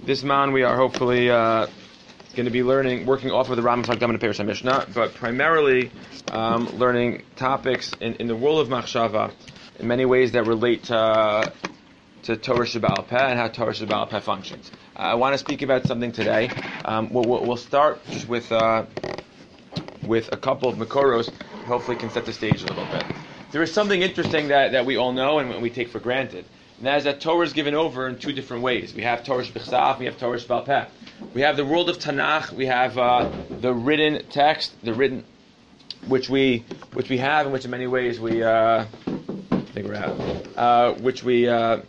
This man we are hopefully going to be working off of the Rambam's Hakdama to Perush Mishnah, but primarily learning topics in the world of Machshava in many ways that relate to Torah Shebaal Peh and how Torah Shebaal Peh functions. I want to speak about something today. We'll start just with a couple of Makoros, hopefully can set the stage a little bit. There is something interesting that we all know and we take for granted, and that is that Torah is given over in two different ways. We have Torah Shebechsav, we have Torah Shebaal Peh. We have the world of Tanakh, we have the written text, which we have, and which in many ways we figure out, which we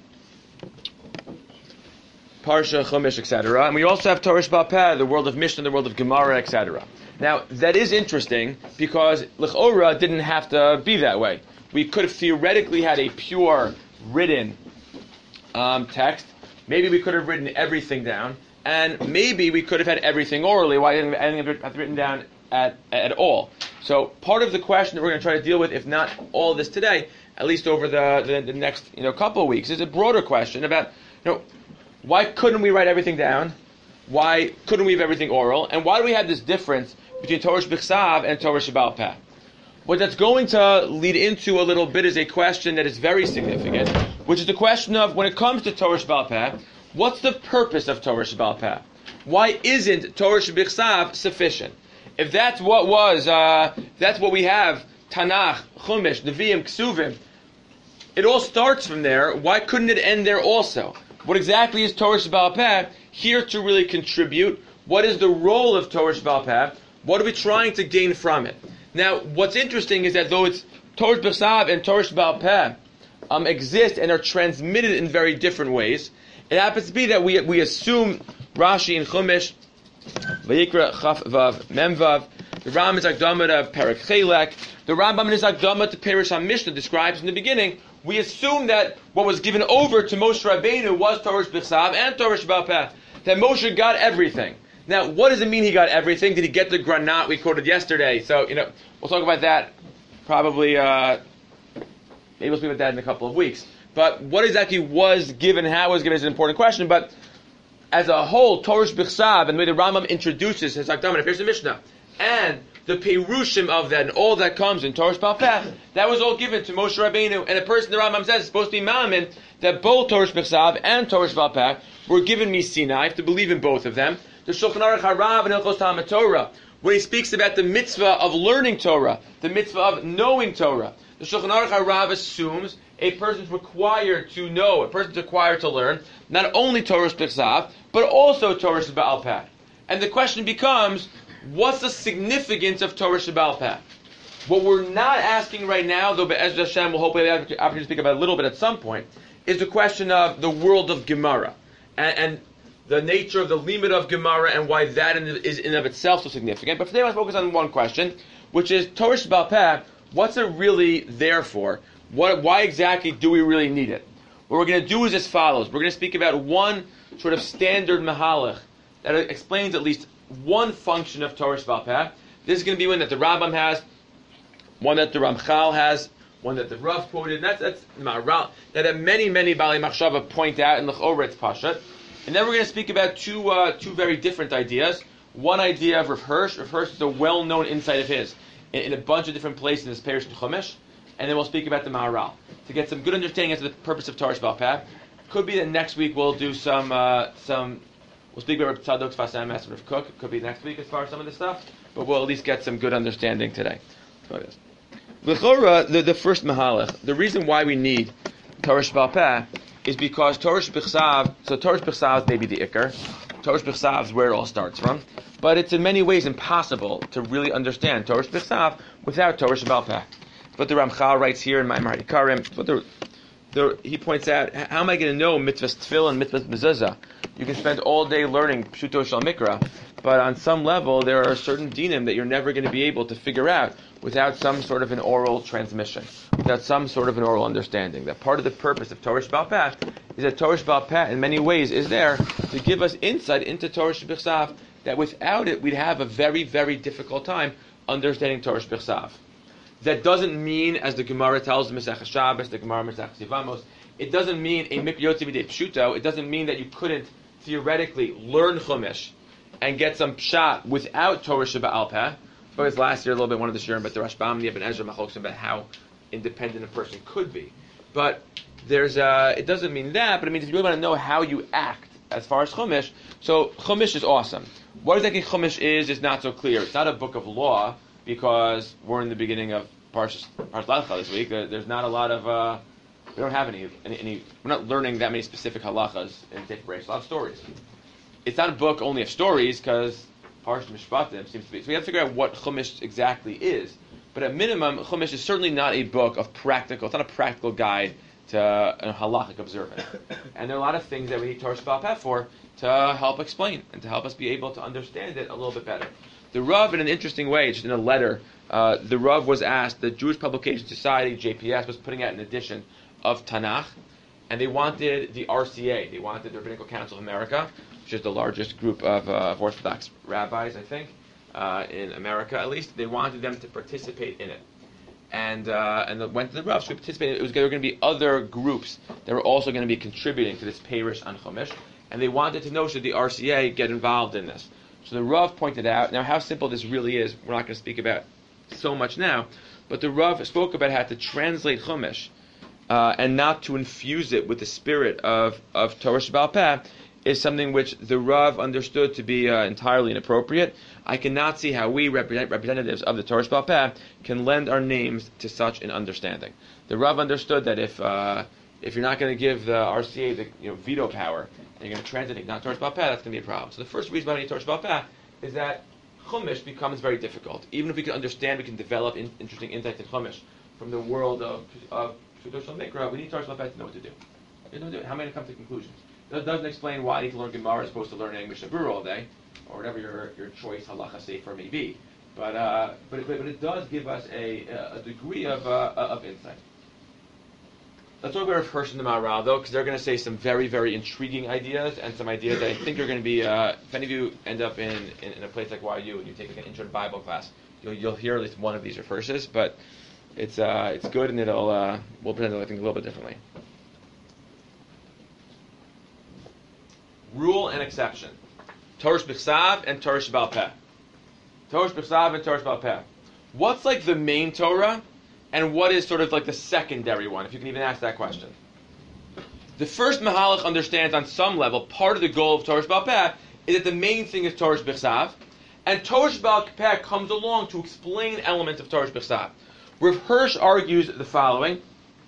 Parsha, Chumash, etc. And we also have Torah Shebaal Peh, the world of Mishnah, the world of Gemara, etc. Now, that is interesting because L'chora didn't have to be that way. We could have theoretically had a pure written text. Maybe we could have written everything down, and maybe we could have had everything orally. Why didn't anything have written down at all? So part of the question that we're going to try to deal with, if not all of this today, at least over the next couple of weeks, is a broader question about why couldn't we write everything down? Why couldn't we have everything oral? And why do we have this difference between Torah Shebechsav and Torah Shebaal Peh? What that's going to lead into a little bit is a question that is very significant, which is the question of, when it comes to Torah Shebaal Peh, what's the purpose of Torah Shebaal Peh? Why isn't Torah Shebechsav sufficient? If that's what that's what we have, Tanakh, Chumash, Nevi'im, Ksuvim, it all starts from there. Why couldn't it end there also? What exactly is Torah Shebaal Peh here to really contribute? What is the role of Torah Shebaal Peh? What are we trying to gain from it? Now, what's interesting is that though it's Torah Shebechsav and Torah Shebaal Peh exist and are transmitted in very different ways, it happens to be that we assume Rashi and Chumash, Vayikra, Chaf Vav, Mem Vav, the Rambam is Hakdama to Perek Chelek, the Rambam is Hakdama to Perush HaMishnah describes in the beginning. We assume that what was given over to Moshe Rabbeinu was Torah Shebechsav and Torah Shebaal Peh, that Moshe got everything. Now, what does it mean he got everything? Did he get the granat we quoted yesterday? So, we'll talk about that probably, maybe we'll speak about that in a couple of weeks. But what exactly was given, how it was given is an important question. But as a whole, Torah Shebechsav and the way the Rambam introduces his Hakdama to Perush Mishnah, and the Perushim of that and all that comes in Torah Shebaal Peh, that was all given to Moshe Rabbeinu. And a person, the Rambam says, is supposed to be ma'amin that both Torah Shebechsav and Torah Shebaal Peh were given me Sinai. I have to believe in both of them. The Shulchan Aruch Harav and Hilchos Talmud Torah, when he speaks about the mitzvah of learning Torah, the mitzvah of knowing Torah, the Shulchan Aruch Harav assumes a person's required to know, a person's required to learn, not only Torah Shebechsav, but also Torah Shebaal Peh. And the question becomes, what's the significance of Torah Shebaal Peh? What we're not asking right now, though Be'ez Hashem will hopefully have the opportunity to speak about it a little bit at some point, is the question of the world of Gemara. And the nature of the limit of Gemara and why that is in and of itself so significant. But today I want to focus on one question, which is Torah Shebaal Peh, what's it really there for? Why exactly do we really need it? What we're going to do is as follows. We're going to speak about one sort of standard mahalach that explains at least one function of Torah Shebaal Peh. This is going to be one that the Rambam has, one that the Ramchal has, one that the Rav quoted, and that's Ma'aral, that many Baalei Machshava point out in the L'chora Pashat. And then we're going to speak about two very different ideas. One idea of Rav Hirsch. Rav Hirsch is a well-known insight of his in a bunch of different places in this Perush and Chumash. And then we'll speak about the Ma'aral to get some good understanding as to the purpose of Torah Shebaal Peh. Could be that next week we'll do some. We'll speak about Rav Tzadok Sfas Emes and Rav Kook. It could be next week as far as some of this stuff, but we'll at least get some good understanding today. So it is. L'chora, the first mahalach, the reason why we need Torah Shebaal Peh is because Torah Shebechsav, so Torah Shebechsav is maybe the Iker. Torah Shebechsav is where it all starts from. But it's in many ways impossible to really understand Torah Shebechsav without Torah Shebaal Peh. But the Ramchal writes here in Ma'amar Hikarim, he points out, how am I going to know mitzvahs tefillah and mitzvahs mezuzah? You can spend all day learning Pshuto Shel Mikra, but on some level there are certain dinim that you're never going to be able to figure out without some sort of an oral transmission, without some sort of an oral understanding. That part of the purpose of Torah Shebaal Peh is that Torah Shebaal Peh in many ways is there to give us insight into Torah Shebechsav, that without it we'd have a very, very difficult time understanding Torah Shebechsav. That doesn't mean, as the Gemara tells Masechah Shabbos, the Gemara Masechah Yevamos, it doesn't mean a mikra yotzi b'dei pshuto. It doesn't mean that you couldn't theoretically learn Chumash and get some pshat without Torah Sheba'al Peh. Because last year a little bit one of the shirim, but the Rashbam and the Ibn Ezra machlokes about how independent a person could be. But there's it doesn't mean that, but it means if you really want to know how you act as far as Chumash, so Chumash is awesome. What exactly Chumash is not so clear. It's not a book of law because we're in the beginning of Parshas Lach Lecha this week. There's not a lot of we don't have any. We're not learning that many specific halachas in Sefer Bereishis. A lot of stories. It's not a book only of stories because Parshas Mishpatim seems to be. So we have to figure out what Chumash exactly is. But at minimum, Chumash is certainly not a book of practical. It's not a practical guide to a halachic observance. And there are a lot of things that we need Torah Sheba'al Peh for to help explain and to help us be able to understand it a little bit better. The Rav, in an interesting way, just in a letter, the Rav was asked, the Jewish Publication Society, JPS, was putting out an edition of Tanakh, and they wanted the RCA, they wanted the Rabbinical Council of America, which is the largest group of Orthodox rabbis, I think, in America at least. They wanted them to participate in it. And they went to the Rav to participate. There were going to be other groups that were also going to be contributing to this Peirush on Chumash, and they wanted to know, should the RCA get involved in this? So the Rav pointed out, now how simple this really is, we're not going to speak about so much now, but the Rav spoke about how to translate Chumash and not to infuse it with the spirit of Torah Sheba'al Peh is something which the Rav understood to be entirely inappropriate. I cannot see how we, representatives of the Torah Sheba'al Peh, can lend our names to such an understanding. The Rav understood that if you're not going to give the RCA the veto power, and you're going to translate not Torah Sheba'al Peh, that's going to be a problem. So the first reason why we need Torah Sheba'al Peh is that Chumash becomes very difficult. Even if we can understand, we can develop interesting insights in Chumash from the world of Kedushas Mikra, we need Torah Sheba'al Peh to know what to do. How am I going to come to conclusions? It doesn't explain why I need to learn Gemara as opposed to learning Mishnah Berurah all day, or whatever your choice halacha sefer may be. But it does give us a degree of insight. Let's talk about Rav Hirsch and the Maharal, though, because they're going to say some very, very intriguing ideas, and some ideas that I think are going to be, if any of you end up in a place like YU and you take an intro to Bible class, you'll hear at least one of these Rav Hirsches, but it's good, and we'll present it, I think, a little bit differently. Rule and exception. Torah B'chsav and Torah Sheba'al Peh. Torah B'chsav and Torah Sheba'al Peh. What's like the main Torah, and what is sort of like the secondary one, if you can even ask that question? The first Mahalach understands on some level, part of the goal of Torah Sheba'al Peh is that the main thing is Torah B'chsav, and Torah Sheba'al Peh comes along to explain elements of Torah B'chsav. Rav Hirsch argues the following,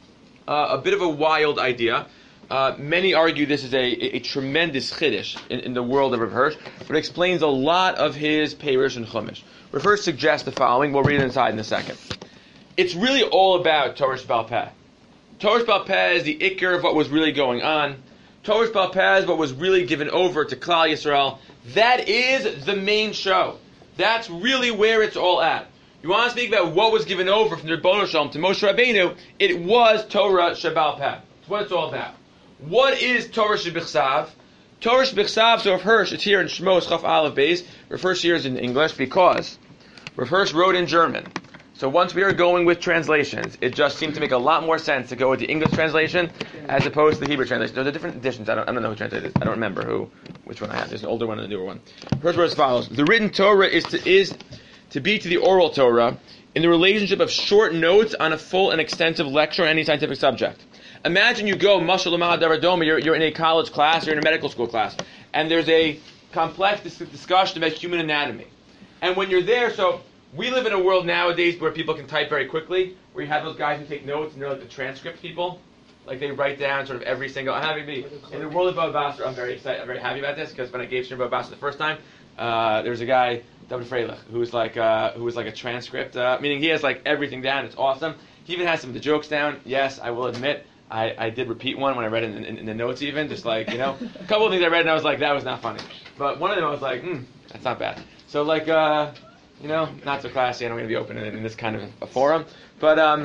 a bit of a wild idea. Many argue this is a tremendous chiddush in the world of Rav Hirsch, but it explains a lot of his Peirush and Chumash. Rav Hirsch suggests the following. We'll read it inside in a second. It's really all about Torah Sheba'al Peh. Torah Sheba'al Peh is the ikar of what was really going on. Torah Sheba'al Peh is what was really given over to Klal Yisrael. That is the main show. That's really where it's all at. You want to speak about what was given over from the Rebbeinu Shalom to Moshe Rabbeinu, it was Torah Sheba'al Peh. It's what it's all about. What is Torah Sheb'chsav? Torah Sheb'chsav, so Rav Hirsch, it's here in Shmos Chaf Aleph Beis. Rav Hirsch here is in English because Rav Hirsch wrote in German. So once we are going with translations, it just seemed to make a lot more sense to go with the English translation as opposed to the Hebrew translation. There's different editions. I don't know who translated it. I don't remember which one I have. There's an older one and a newer one. Hirsch wrote as follows: the written Torah is to be to the oral Torah in the relationship of short notes on a full and extensive lecture on any scientific subject. Imagine you go, Mashal Lamah Daradoma, you're in a college class, you're in a medical school class, and there's a complex discussion about human anatomy. And when you're there, so we live in a world nowadays where people can type very quickly, where you have those guys who take notes, and they're like the transcript people. Like they write down sort of every single, in the world of Baba Basra, I'm very excited, I'm very happy about this, because when I gave Shir Baba Basra the first time, there was a guy, David Freilich, who was like a transcript, meaning he has like everything down, it's awesome. He even has some of the jokes down. Yes, I will admit, I did repeat one when I read it in the notes even, just like, a couple of things I read and I was like, that was not funny. But one of them I was like, that's not bad. So like, not so classy, and I'm going to be open in this kind of a forum. But,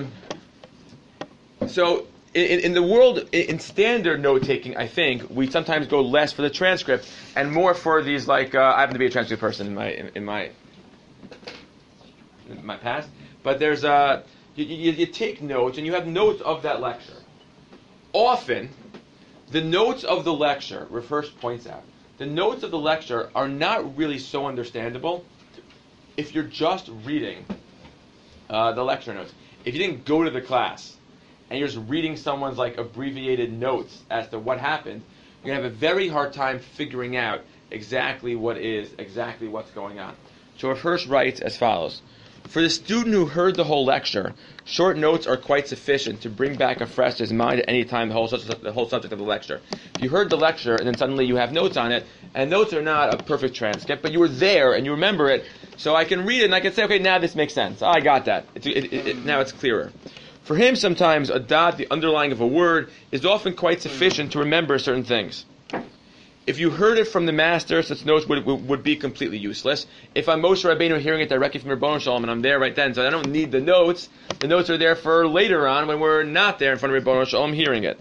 so in the world, in standard note-taking, I think, we sometimes go less for the transcript and more for these, like, I happen to be a transcript person in my past, but there's, you take notes and you have notes of that lecture. Often, the notes of the lecture, Rav Hirsch points out, the notes of the lecture are not really so understandable if you're just reading the lecture notes. If you didn't go to the class and you're just reading someone's like abbreviated notes as to what happened, you're going to have a very hard time figuring out exactly what's going on. So Rav Hirsch writes as follows. For the student who heard the whole lecture, short notes are quite sufficient to bring back afresh to his mind at any time the whole subject of the lecture. If you heard the lecture and then suddenly you have notes on it, and notes are not a perfect transcript, but you were there and you remember it, so I can read it and I can say, okay, now this makes sense. I got that. Now it's clearer. For him, sometimes a dot, the underlying of a word, is often quite sufficient to remember certain things. If you heard it from the master, such notes would be completely useless. If I'm Moshe Rabbeinu hearing it directly from Ribbono Shel Olam and I'm there right then, so I don't need the notes. The notes are there for later on when we're not there in front of Ribbono Shel Olam hearing it.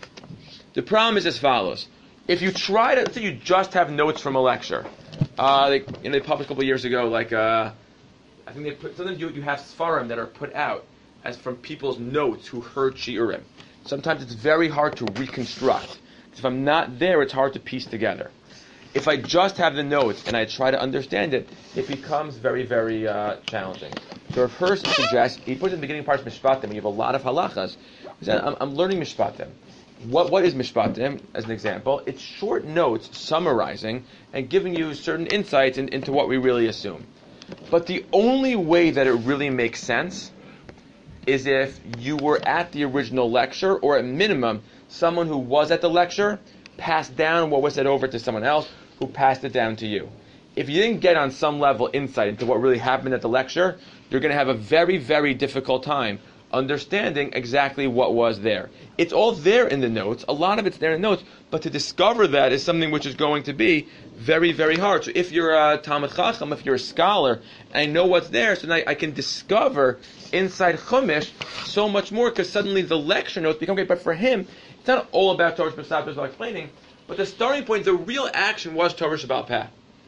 The problem is as follows. If you try to, let's say you just have notes from a lecture. They published a couple of years ago, I think they put, sometimes you have Sfarim that are put out as from people's notes who heard Shiurim. Sometimes it's very hard to reconstruct. If I'm not there, it's hard to piece together. If I just have the notes and I try to understand it, it becomes very, very challenging. So Rav Hirsch suggests, he puts in the beginning part of Mishpatim, you have a lot of halachas. He said, I'm learning Mishpatim. What is Mishpatim, as an example? It's short notes summarizing and giving you certain insights into what we really assume. But the only way that it really makes sense is if you were at the original lecture, or at minimum, someone who was at the lecture passed down what was said over to someone else who passed it down to you. If you didn't get on some level insight into what really happened at the lecture, you're going to have a very, very difficult time understanding exactly what was there. It's all there in the notes. A lot of it's there in the notes, but to discover that is something which is going to be very, very hard. So if you're a Talmid Chacham, if you're a scholar, and I know what's there, so now I can discover inside Chumash so much more, because suddenly the lecture notes become great. But for him, it's not all about Torah Sheb'Sab, about explaining, but the starting point, the real action was Torah Sheba'al Peh.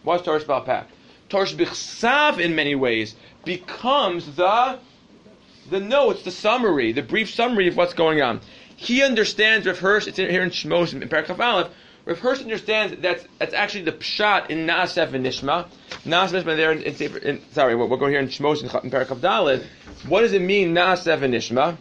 Torah Sheb'Chsav, in many ways, becomes the notes, the summary, the brief summary of what's going on. He understands, Rav Hirsch, it's here in Shmos, in Perek Chaf Aleph, Rav Hirsch understands that's actually the pshat in Naaseh and Nishma. Naaseh and Nishma there we'll go here in Shmos in Perek Chaf Daled. What does it mean, Naaseh and Nishma?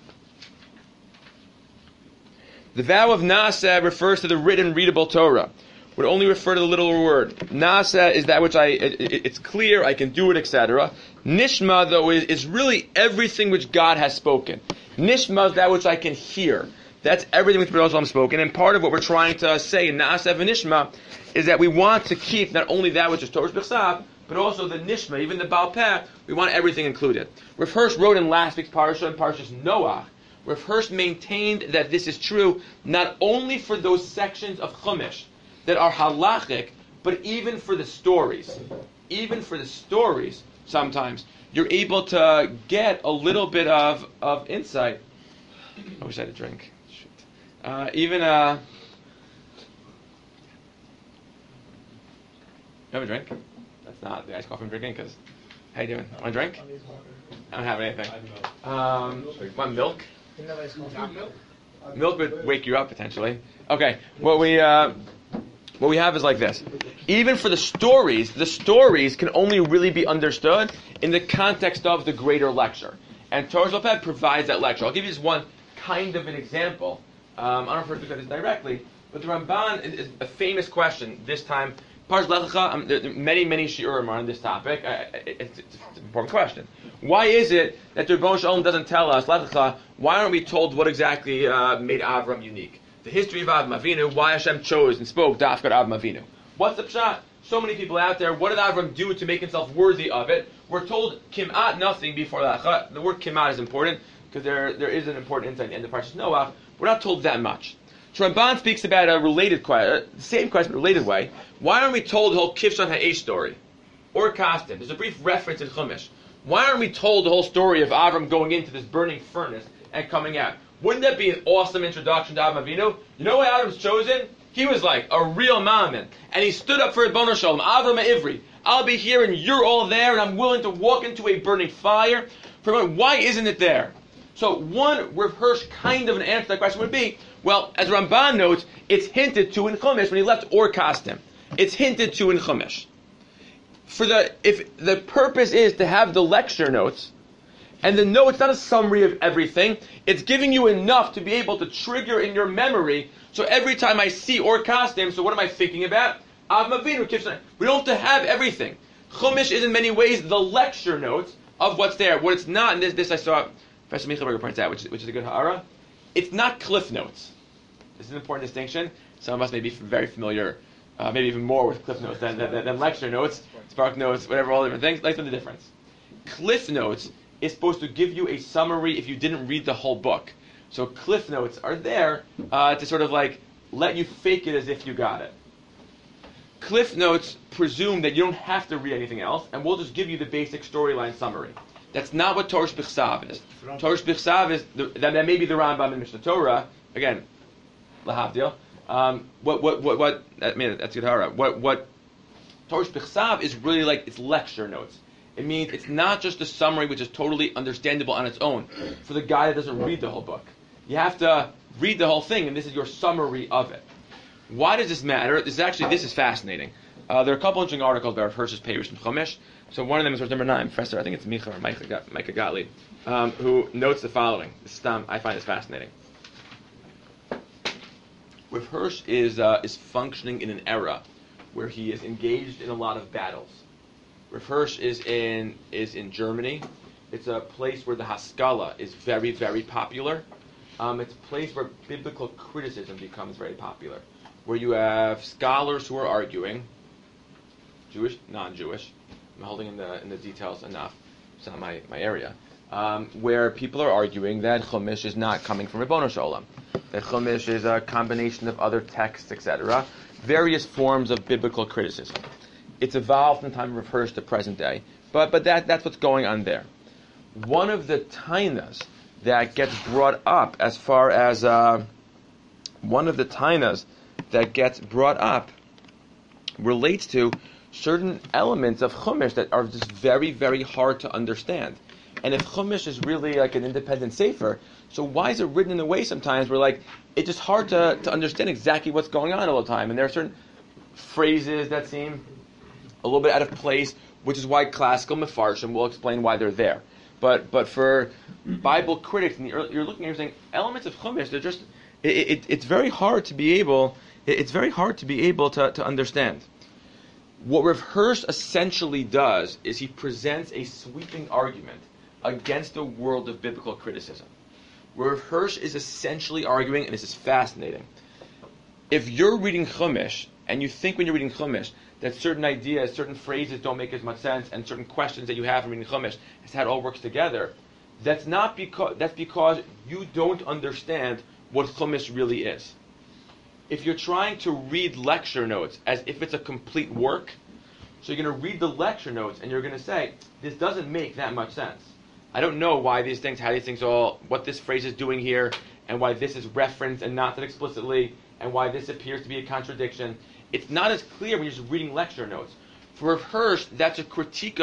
The vow of Naaseh refers to the written, readable Torah. Would only refer to the literal word. Naaseh is that which it's clear, I can do it, etc. Nishma, though, is really everything which God has spoken. Nishma is that which I can hear. That's everything which Ribbono Shel Olam spoken. And part of what we're trying to say in Naaseh v'Nishma is that we want to keep not only that which is Torah Sheb'Chsav, but also the Nishma, even the Baal Peh, we want everything included. Rav Hirsch wrote in last week's Parsha, in Parshas Noach, Rav Hirsch maintained that this is true not only for those sections of Chumash that are halachic, but even for the stories. Even for the stories, sometimes, you're able to get a little bit of insight. I wish I had a drink. Shoot. You have a drink? That's not the iced coffee I'm drinking, because, how you doing? Want a drink? I don't have anything. Want milk? Milk would wake you up, potentially. Okay, what we have is like this. Even for the stories can only really be understood in the context of the greater lecture. And Torah Sheba'al Peh provides that lecture. I'll give you just one kind of an example. I don't know if we're going to this directly, but the Ramban is a famous question this time. Parshas Lech Lecha, many shiurim are on this topic. It's an important question. Why is it that the Ribbono Shel Olam doesn't tell us, Lech Lecha, why aren't we told what exactly made Avram unique? The history of Avram Avinu, why Hashem chose and spoke Dafka Avram Avinu. What's the pshat? So many people out there, what did Avram do to make himself worthy of it? We're told Kimat nothing before Lecha. The word Kimat is important, because there is an important insight in the Parshas Noach. We're not told that much. So Ramban speaks about a related question, the same question, but related way. Why aren't we told the whole Kivshan Ha'esh story? Or Kastim. There's a brief reference in Chumash. Why aren't we told the whole story of Avram going into this burning furnace and coming out? Wouldn't that be an awesome introduction to Avram Avinu? You know why Avram's chosen? He was like a real mammon. And he stood up for Ribbono Shel Olam. Avram Ivri. I'll be here and you're all there and I'm willing to walk into a burning fire. Why isn't it there? So one Rav Hirsch kind of an answer to that question would be, well, as Ramban notes, it's hinted to in Chumash when he left Or Kastim. it's hinted to in Chumash. If the purpose is to have the lecture notes, and the note's not a summary of everything, it's giving you enough to be able to trigger in your memory. So every time I see Or Kasdim, so what am I thinking about? Av Mavinu, Kivshan. We don't have to have everything. Chumash is in many ways the lecture notes of what's there. What it's not, and this I saw Professor Michelberger points out, which is a good ha'ara, it's not cliff notes. This is an important distinction. Some of us may be very familiar, maybe even more with cliff notes than lecture notes, spark notes, whatever, all different things. Let's know the difference. Cliff notes is supposed to give you a summary if you didn't read the whole book. So cliff notes are there to sort of like let you fake it as if you got it. Cliff notes presume that you don't have to read anything else, and we'll just give you the basic storyline summary. That's not what Torah B'chsav is. Torah B'chsav is that may be the Rambam in Mishnah Torah. Again, lahavdil. I mean, that's good hara. What Torah B'chsav is really like, it's lecture notes. It means it's not just a summary which is totally understandable on its own for the guy that doesn't read the whole book. You have to read the whole thing, and this is your summary of it. Why does this matter? This is fascinating. There are a couple interesting articles about Hirsch's Peirush and Chumash. So one of them is number 9, Professor, I think it's Micah or Micah Gottlieb, who notes the following. I find this fascinating. Rav Hirsch is functioning in an era where he is engaged in a lot of battles. Rav Hirsch is in Germany. It's a place where the Haskalah is very, very popular. It's a place where biblical criticism becomes very popular, where you have scholars who are arguing, Jewish, non-Jewish. I'm holding in the details enough. It's not my area. Where people are arguing that Chumash is not coming from Ribbono Shel Olam, that Chumash is a combination of other texts, etc. Various forms of biblical criticism. It's evolved from the time of Rav Hirsch to present day, but that's what's going on there. One of the tainas that gets brought up as far as relates to certain elements of Chumash that are just very, very hard to understand. And if Chumash is really like an independent sefer, so why is it written in a way sometimes where like it's just hard to understand exactly what's going on all the time? And there are certain phrases that seem a little bit out of place, which is why classical mefarshim will explain why they're there. But for Bible critics, and you're looking and you're saying elements of Chumash, they're just it's very hard to be able to understand. What Rav Hirsch essentially does is he presents a sweeping argument against the world of biblical criticism. Rav Hirsch is essentially arguing, and this is fascinating, if you're reading Chumash, and you think when you're reading Chumash that certain ideas, certain phrases don't make as much sense, and certain questions that you have in reading Chumash, as how it all works together, that's because you don't understand what Chumash really is. If you're trying to read lecture notes as if it's a complete work, so you're going to read the lecture notes and you're going to say, this doesn't make that much sense. I don't know why these things, how these things all, what this phrase is doing here, and why this is referenced and not that explicitly, and why this appears to be a contradiction. It's not as clear when you're just reading lecture notes. For Rav Hirsch, that's a critique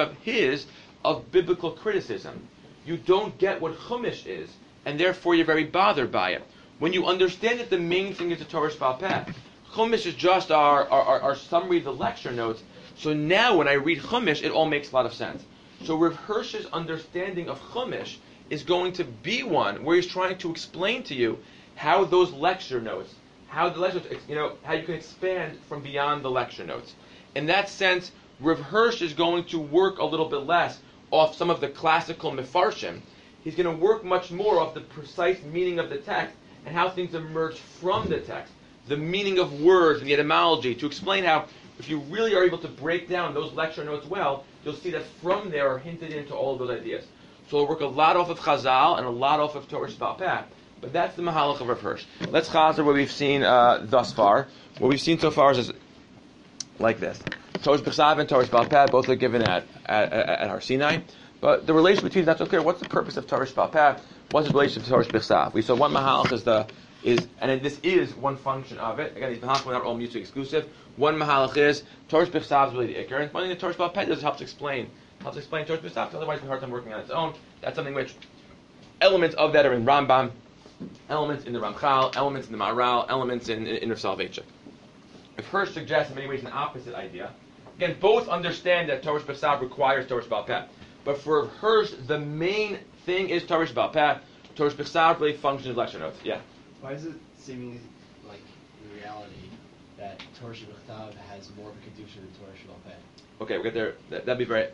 of biblical criticism. You don't get what Chumash is, and therefore you're very bothered by it. When you understand that the main thing is the Torah Sheba'al Peh, Chumash is just our summary of the lecture notes. So now when I read Chumash, it all makes a lot of sense. So Rav Hirsch's understanding of Chumash is going to be one where he's trying to explain to you how those lecture notes, how you can expand from beyond the lecture notes. In that sense, Rav Hirsch is going to work a little bit less off some of the classical mefarshim. He's going to work much more off the precise meaning of the text and how things emerge from the text, the meaning of words and the etymology, to explain how, if you really are able to break down those lecture notes well, you'll see that from there are hinted into all of those ideas. So we'll work a lot off of Chazal and a lot off of Torah Sheba'al Peh, but that's the Mahalach of Rav Hirsch. Let's chazer what we've seen thus far. What we've seen so far is like this. Torah B'chsav and Torah Sheba'al Peh both are given at Har Sinai, but the relation between is not so clear. What's the purpose of Torah Sheba'al Peh? What's the relation to Torah B'chsav? We saw one Mahalach and this is one function of it. Again, these Mahalachim are not all mutually exclusive. One Mahalach is Torah B'chsav is really the Ikar, and one thing that Torah Sheba'al Peh does helps explain Torah B'chsav, because otherwise it's hard time working on its own. That's something which elements of that are in Rambam, elements in the Ramchal, elements in the Maharal, elements in Rav Soloveitchik. If Hirsch suggests in many ways an opposite idea, again, both understand that Torah B'Ksav requires Torah B'al Peh. But for Hirsch, the main thing is Torah B'al Peh. Torah B'Ksav really functions as lecture notes. Yeah. Why is it seemingly like in reality that Torah B'Ksav has more of a kedusha than Torah B'al Peh? Okay, we'll get there. That'd be very.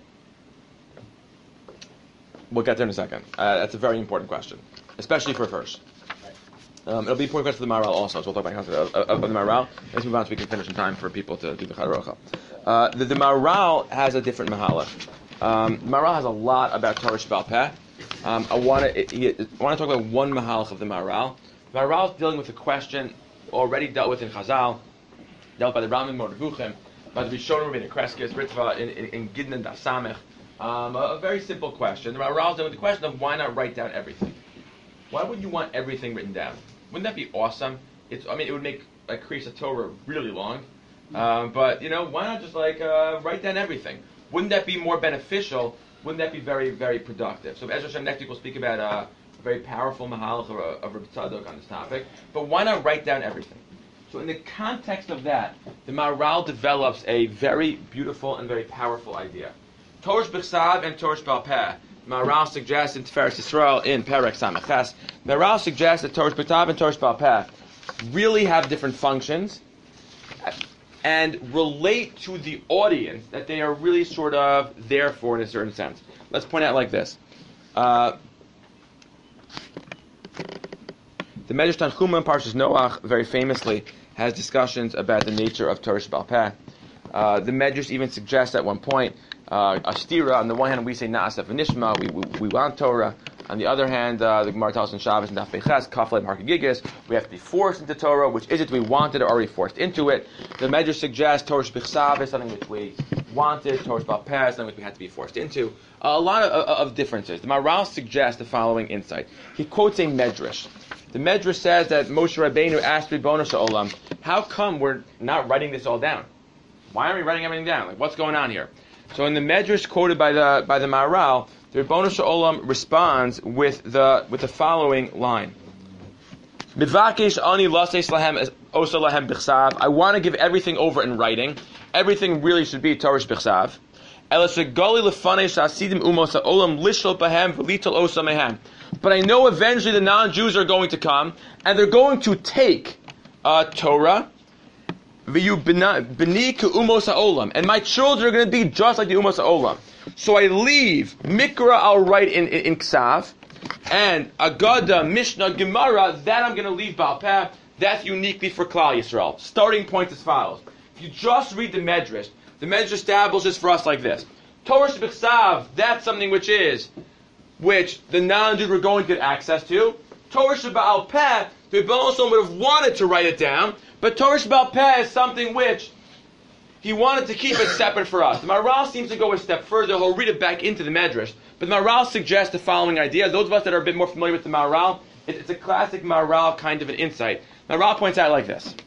We'll get there in a second. That's a very important question, especially for Hirsch. It'll be important question for the Maharal also, so we'll talk about the concept of the Maharal. Let's move on so we can finish in time for people to do the Charocha. The Maharal has a different Mahalach. Maharal has a lot about Torah B'al Peh. I want to talk about one Mahalach of the Maharal. The Maharal is dealing with a question already dealt with in Chazal, dealt by the Rambam Mordevuchim, by the Rishonim Rabbeinu Kreskes, Ritva in Gidnan Daf Samech. A very simple question. The Maharal is dealing with the question of why not write down everything. Why would you want everything written down? Wouldn't that be awesome? It would make Kriyas Torah really long. But why not just write down everything? Wouldn't that be more beneficial? Wouldn't that be very, very productive? So, Ezra Hashem, next week we'll speak about a very powerful mahalach of Reb Tzadok on this topic. But why not write down everything? So, in the context of that, the Maharal develops a very beautiful and very powerful idea. Torah B'Ksav and Torah B'al Peh. Maharal suggests in Tiferes Yisrael in Perek Sameches, Maharal suggests that Torah B'Ksav and Torah B'al Peh really have different functions and relate to the audience that they are really sort of there for in a certain sense. Let's point out like this. The Medrash Tanchuma in Parshas Noach very famously has discussions about the nature of Torah B'al Peh. The Medrash even suggests at one point Ashtira. On the one hand, we say Na'aseh v'nishma, we want Torah. On the other hand, the Gemara tells us in Shabbos and Daf Beches, Kafle Markagigis, we have to be forced into Torah. Which is it we wanted or already forced into it? The Medrash suggests Torah B'Ksav is something which we wanted, Torah B'al Peh is something which we had to be forced into. A lot of differences. The Maharal suggests the following insight. He quotes a Medrash. The Medrash says that Moshe Rabbeinu asked Ribono Shel Olam, how come we're not writing this all down? Why aren't we writing everything down? What's going on here? So in the Medrash quoted by the Maharal, the Ribono Shel Olam responds with the following line: Mivakesh ani laseis lahem osa lahem b'chsav. I want to give everything over in writing. Everything really should be Torah b'chsav. Elasegali lefanei shasidim umos ha'olam lishol bahem v'litol osa mehem. But I know eventually the non-Jews are going to come and they're going to take Torah. V'yu b'ni k'umos ha'olam, and my children are going to be just like the umos ha'olam. So I leave Mikra, I'll write in Ksav, and Agada, Mishnah, Gemara, that I'm going to leave B'al Peh. That's uniquely for Klal Yisrael. Starting point as follows. If you just read the Medrash establishes for us like this. Torah B'Ksav, that's something which the non-Jews were going to get access to. Torah B'al Peh, the Rebbeinu Shalom would have wanted to write it down, but Torah B'al Peh is something which he wanted to keep it separate for us. The Maharal seems to go a step further. He'll read it back into the Medrash. But the Maharal suggests the following idea. Those of us that are a bit more familiar with the Maharal, it's a classic Maharal kind of an insight. Maharal points out like this.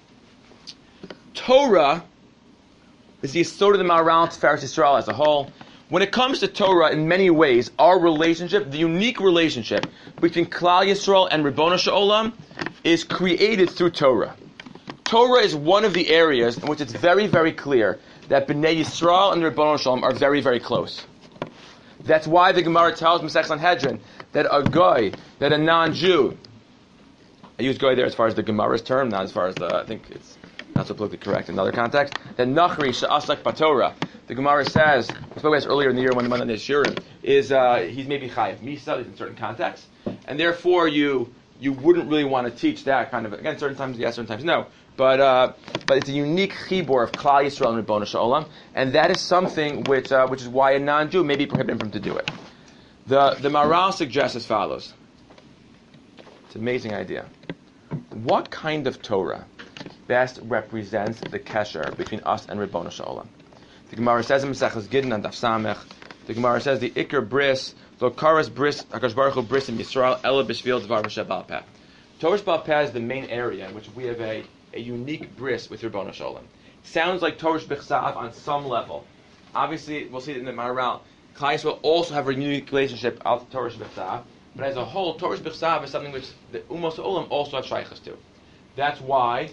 Torah is the Yesod of the Maharal and Tiferes Yisrael as a whole. When it comes to Torah, in many ways, our relationship, the unique relationship between Klal Yisrael and Ribono Shel Olam, is created through Torah. Torah is one of the areas in which it's very, very clear that Bnei Yisrael and the Ribono Shel Olam are very, very close. That's why the Gemara tells Masech Sanhedrin that a non-Jew, I use goy there as far as the Gemara's term, not as far as I think it's not so politically correct in another context, that Nachri Sha'asak Batorah, the Gemara says, we spoke about this earlier in the year when the man on the Shirim, is he's maybe Chayav Misa in certain contexts, and therefore you wouldn't really want to teach that kind of, again, certain times yes, certain times no. But it's a unique chibur of Klal Yisrael and Ribono Shel Olam, and that is something which is why a non-Jew may be prohibited from to do it. The Maharal suggests as follows. It's an amazing idea. What kind of Torah best represents the kesher between us and Ribono Shel Olam? The Gemara says in Maseches Gittin and Daf Samech. The Gemara says the Iker bris lo karas bris Hakadosh Baruch Hu bris in Yisrael ela b'shvil dvar v'sheh B'al Peh. Torah B'al Peh is the main area in which we have a unique bris with Ribono Shel Olam. Sounds like Torah B'Ksav on some level. Obviously, we'll see it in the Maharal. Klal Yisrael also have a unique relationship of Torah B'Ksav, but as a whole, Torah B'Ksav is something which the Umos Olam also have shaychus to. That's why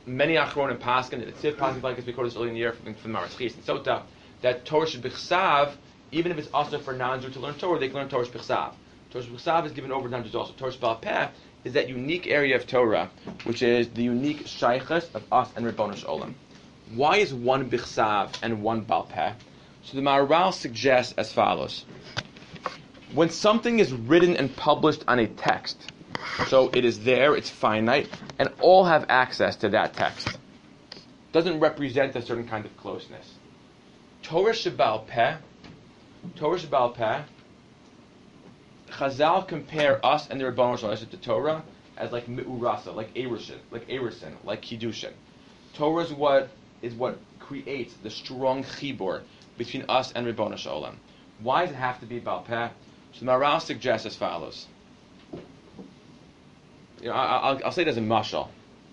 many Achronim Paskin, and the Tziv Paskin, like as we quoted this earlier in the year from the Maris and Sota, that Torah Shebechsav, even if it's also for non-Jews to learn Torah, they can learn Torah Shebechsav. Torah Shebechsav is given over to non-Jews also. Torah Shebal Peh is that unique area of Torah, which is the unique shaychus of us and Ribbono Shel Olam. Why is one Bechsav and one Bal Peh? So the Maharal suggests as follows. When something is written and published on a text, so it is there, it's finite, and all have access to that text, doesn't represent a certain kind of closeness. Torah Shebal Peh, Chazal compare us and the Ribbono Shel Olam to Torah as like Me'urasa, like Erusin, like Kiddushin. Torah is what creates the strong chibur between us and Ribbono Shel Olam. Why does it have to be Bal Peh? So the Maharal suggests as follows. I'll say it as a mashal.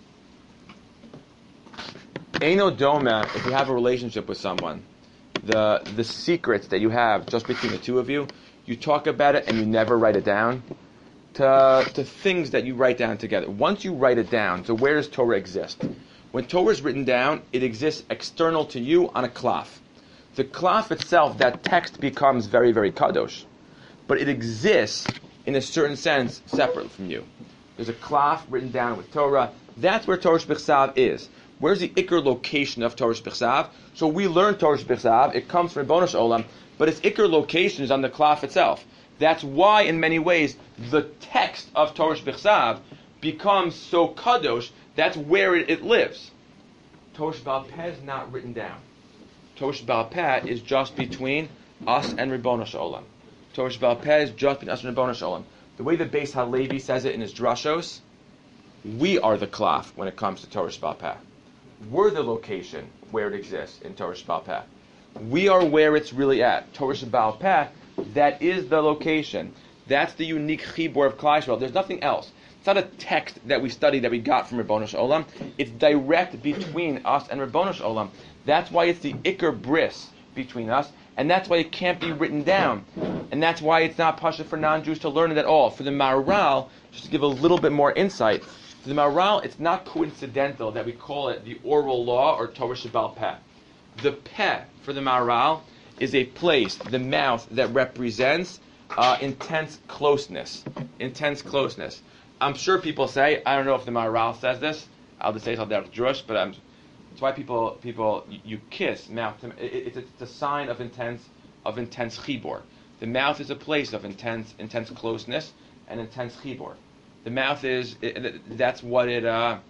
Eino Doma, if you have a relationship with someone, the secrets that you have just between the two of you, you talk about it and you never write it down, to things that you write down together. Once you write it down, so where does Torah exist? When Torah is written down, it exists external to you on a klaf. The klaf itself, that text becomes very, very kadosh. But it exists, in a certain sense, separate from you. There's a klaf written down with Torah. That's where Torah Shebechsav is. Where's the ikar location of Torah Shebechsav? So we learn Torah Shebechsav. It comes from Ribbono Shel Olam, but its ikar location is on the klaf itself. That's why, in many ways, the text of Torah Shebechsav becomes so kadosh. That's where it lives. Torah Shebal Peh is not written down. Torah Shebal Peh is just between us and Ribbono Shel Olam. Torah Shebal Peh is just between us and Ribbono Shel Olam. The way the Beis Halevi says it in his drashos, we are the klaf when it comes to Torah Shebal Peh. We're the location where it exists in Torah Shebal Peh. We are where it's really at. Torah Shebal Peh, that is the location. That's the unique chibur of Klal Yisrael. There's nothing else. It's not a text that we study that we got from Ribbono Shel Olam. It's direct between us and Ribbono Shel Olam. That's why it's the ikar bris between us, and that's why it can't be written down. And that's why it's not pasha for non-Jews to learn it at all. For the Maharal, just to give a little bit more insight, for the Maharal, it's not coincidental that we call it the oral law or Torah Shebal Peh. The Peh, for the Maharal, is a place, the mouth, that represents intense closeness. Intense closeness. I'm sure people say, I don't know if the Maharal says this, I'll just say it's al Jewish, but it's why people you kiss mouth. It's a sign of intense chibur. The mouth is a place of intense closeness and intense chibur. The mouth is that's what it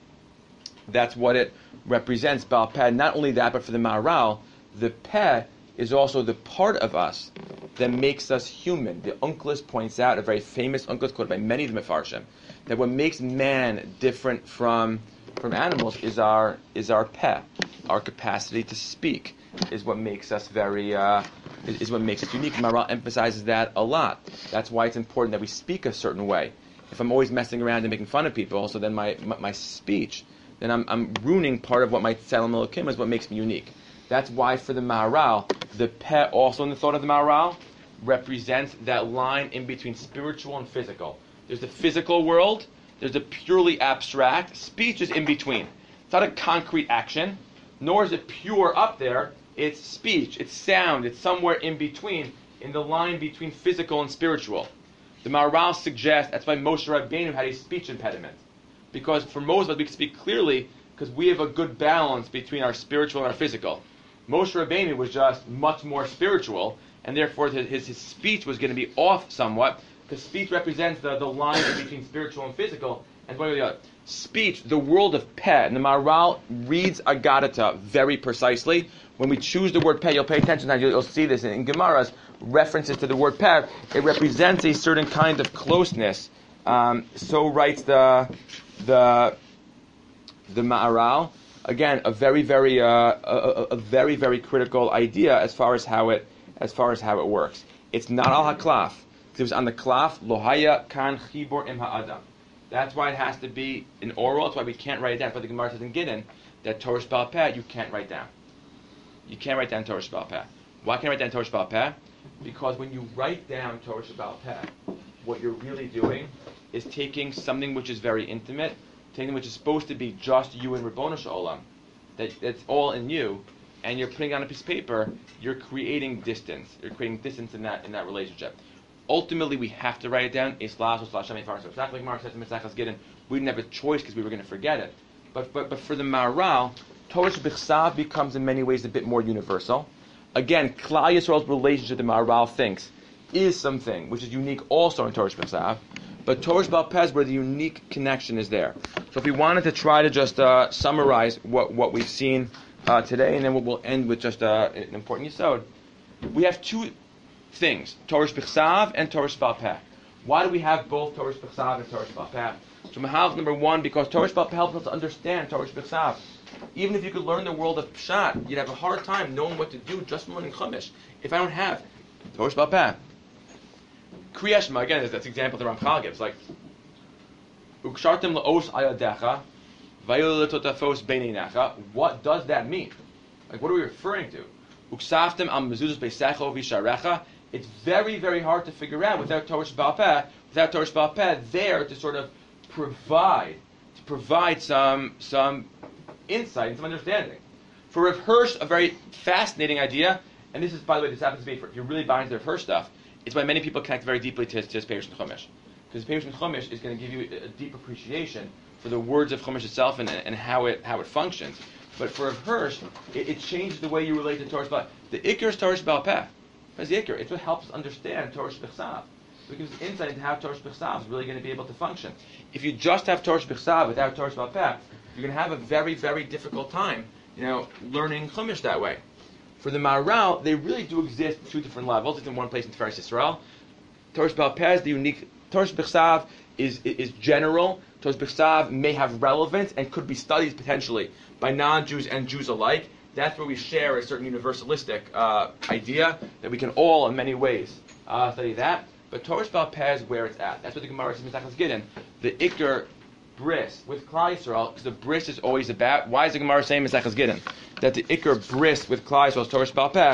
represents. Bal Peh. Not only that, but for the Maharal, the Peh is also the part of us that makes us human. The Onkelos points out, a very famous Onkelos quoted by many of the Mefarshim, that what makes man different from animals is our Peh. Our capacity to speak is what makes us is what makes us unique. Maharal emphasizes that a lot. That's why it's important that we speak a certain way. If I'm always messing around and making fun of people, so then my speech, then I'm ruining part of what my Tzelem Elokim is, what makes me unique. That's why for the Maharal, the Peh, also in the thought of the Maharal, represents that line in between spiritual and physical. There's the physical world, there's the purely abstract. Speech is in between. It's not a concrete action, nor is it pure up there. It's speech, it's sound, it's somewhere in between, in the line between physical and spiritual. The Maharal suggests that's why Moshe Rabbeinu had a speech impediment. Because for most of us, we can speak clearly because we have a good balance between our spiritual and our physical. Moshe Rabbeinu was just much more spiritual, and therefore his speech was going to be off somewhat, because speech represents the line between spiritual and physical, and one or the other. Speech, the world of Peh, and the Maharal reads Agadata very precisely. When we choose the word Peh, you'll pay attention, and you'll see this in Gemara's references to the word Peh. It represents a certain kind of closeness. So writes the Maharal. Again, a very, very critical idea as far as how it works. It's not al haklaf. It was on the klaf lohaya kan chibur im ha'adam. That's why it has to be in oral. That's why we can't write it down. But the Gemara says in Gittin that Torah Shebal Peh you can't write down. You can't write down Torah Shebal Peh. Why can't I write down Torah Shebal Peh? Because when you write down Torah Shebal Peh, what you're really doing is taking something which is very intimate something which is supposed to be just you and Ribbono Shel Olam, that's all in you, and you're putting it on a piece of paper, you're creating distance. You're creating distance in that relationship. Ultimately, we have to write it down. We didn't have a choice because we were going to forget it. But for the Maharal, Torah B'chsav becomes in many ways a bit more universal. Again, Klal Yisrael's relationship, the Maharal thinks, is something which is unique also in Torah B'chsav. But Torah B'al Peh is where the unique connection is there. So if we wanted to try to just summarize what we've seen today, and then we'll end with just an important yesod. We have two things, Torah B'chsav and Torah B'al Peh. Why do we have both Torah B'chsav and Torah B'al Peh? So Mahav, number one, because Torah B'al Peh helps us to understand Torah B'chsav. Even if you could learn the world of Pshat, you'd have a hard time knowing what to do just from learning Chumash if I don't have Torah B'al Peh. Kriya Shema, again, that's the example the Ramchal gives, like Ukshartem la'os ayadecha, vayol letotafos beinenecha. What does that mean? Like, what are we referring to? Uksaftem al mezuzos beisecho visharecha. It's very, very hard to figure out without Torah B'al Peh. Without Torah B'al Peh there to sort of provide some insight and some understanding. For Rav Hirsch, a very fascinating idea, and this is, by the way, this happens to be, if you're really buying into Rav Hirsch stuff, it's why many people connect very deeply to his Perush and Chumash. Because Perush and Chumash is going to give you a deep appreciation for the words of Chumash itself and how it functions. But for Rav Hirsch, it changes the way you relate to Torah B'al Peh. The Iker is Torah B'al Peh. That's the Iker. It's what helps us understand Torah B'chsav. It gives us insight into how Torah B'chsav is really going to be able to function. If you just have Torah B'chsav without Torah B'al Peh, you're going to have a very, very difficult time, learning Chumash that way. For the Maharal, they really do exist at two different levels. It's in one place in Tiferes Yisrael. Torah B'al Peh is the unique. Torah B'chsav is general. Torah B'chsav may have relevance and could be studied potentially by non-Jews and Jews alike. That's where we share a certain universalistic idea that we can all, in many ways, study that. But Torah B'al Peh is where it's at. That's what the Gemara says in Mesechus Gittin. The Iker bris with Klal Yisrael, because the bris is always about. Why is the Gemara saying Mesechus Gittin that the Iker bris with Klal Yisrael is Torah B'al Peh?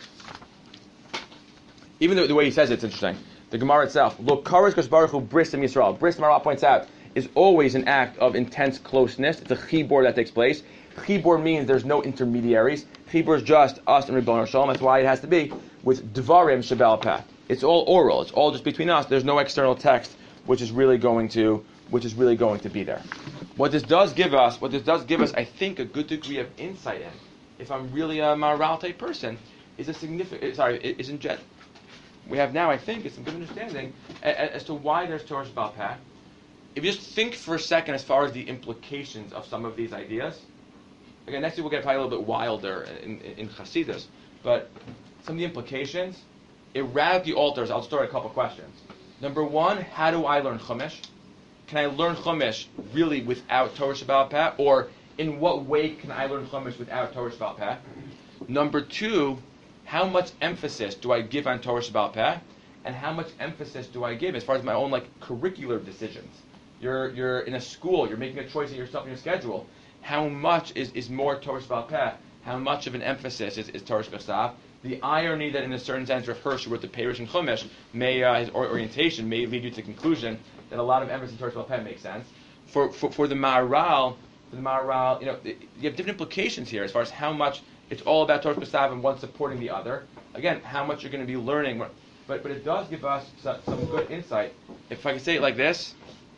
Even the way he says it's interesting. The Gemara itself, Lo Karas Kosh Baruch Hu bris im Yisrael. Bris, the Maharal points out, is always an act of intense closeness. It's a chibur that takes place. Chibur means there's no intermediaries. Chibur is just us and Ribbono Shel Olam. That's why it has to be with Dvarim Sheba'al Peh. It's all oral. It's all just between us. There's no external text, which is really going to be there. What this does give us, I think, a good degree of insight in, if I'm really a Maharal type person, is a significant. We have now, I think, is some good understanding as to why there's Torah B'al Peh. If you just think for a second as far as the implications of some of these ideas, again, next week we'll get probably a little bit wilder in Chassidus, but some of the implications, it radically alters. I'll start a couple questions. Number one, how do I learn Chumash? Can I learn Chumash really without Torah B'al Peh? Or in what way can I learn Chumash without Torah B'al Peh? Number two, how much emphasis do I give on Torah B'al Peh? And how much emphasis do I give as far as my own curricular decisions? You're in a school, you're making a choice in yourself in your schedule. How much is more Torah B'al Peh? How much of an emphasis is Torah B'chsav? The irony that in a certain sense Rav Hirsch, who wrote the Perush and Chumash, his orientation may lead you to the conclusion that a lot of emphasis in Torah B'al Peh makes sense. For the Maharal, you have different implications here as far as how much it's all about Torah B'chsav and one supporting the other. Again, how much you're going to be learning. But it does give us some good insight. If I can say it like this,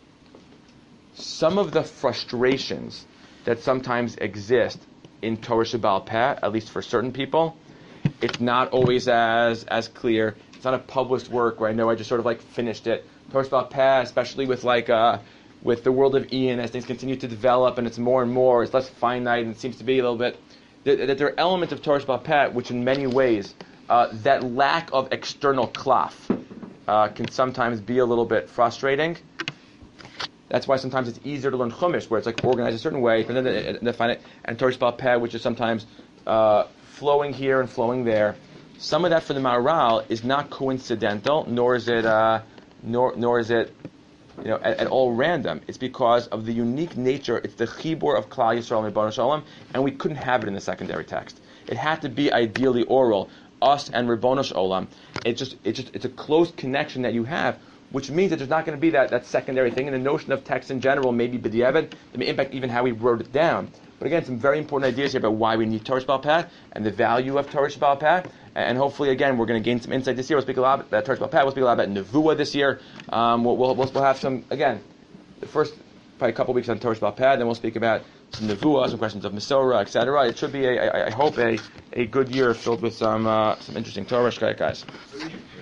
some of the frustrations that sometimes exist in Torah B'al Peh, at least for certain people, it's not always as clear. It's not a published work where I know I just sort of finished it. Torah B'al Peh, especially with the world of Ian, as things continue to develop and it's more and more, it's less finite and it seems to be a little bit, that there are elements of Torah B'al Peh which in many ways, that lack of external klaf can sometimes be a little bit frustrating. That's why sometimes it's easier to learn Chumash, where it's organized a certain way, and then define it, and Torah B'al Peh, which is sometimes flowing here and flowing there. Some of that for the Maharal is not coincidental, nor is it at all random. It's because of the unique nature. It's the chibur of Klal Yisrael and Ribbono Shel Olam, and we couldn't have it in the secondary text. It had to be ideally oral, us and Ribbono Shel Olam. It's a close connection that you have which means that there's not going to be that secondary thing, and the notion of text in general may be b'diavad, that may impact even how we wrote it down. But again, some very important ideas here about why we need Torah Sheba'al Peh and the value of Torah Sheba'al Peh. And hopefully, again, we're going to gain some insight this year. We'll speak a lot about Torah Sheba'al Peh. We'll speak a lot about Nevuah this year. We'll have some, again, the first probably a couple weeks on Torah Sheba'al Peh, then we'll speak about some Nevuah, some questions of Mesorah, etc. It should be, I hope, a good year filled with some interesting Torah. Shkaya, guys.